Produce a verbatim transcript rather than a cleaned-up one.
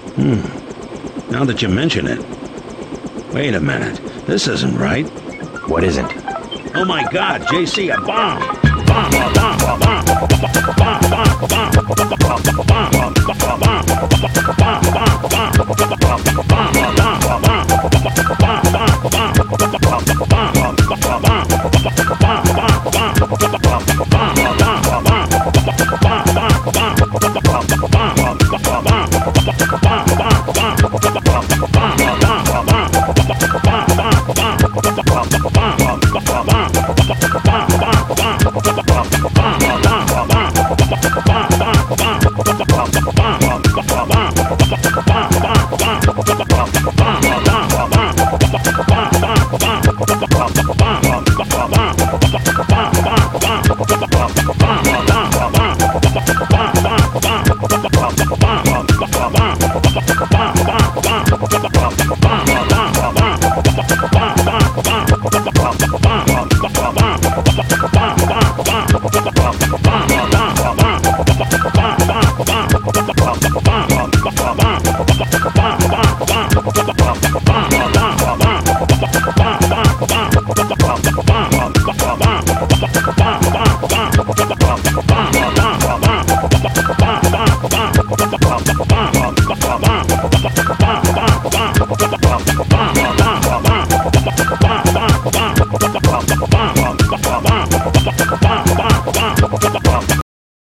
Hmm. Now that you mention it. Wait a minute. This isn't right. What isn't? Oh my God, J C, a bomb! Bomb! Bomb! Bomb! Bomb! Bomb! Bomb!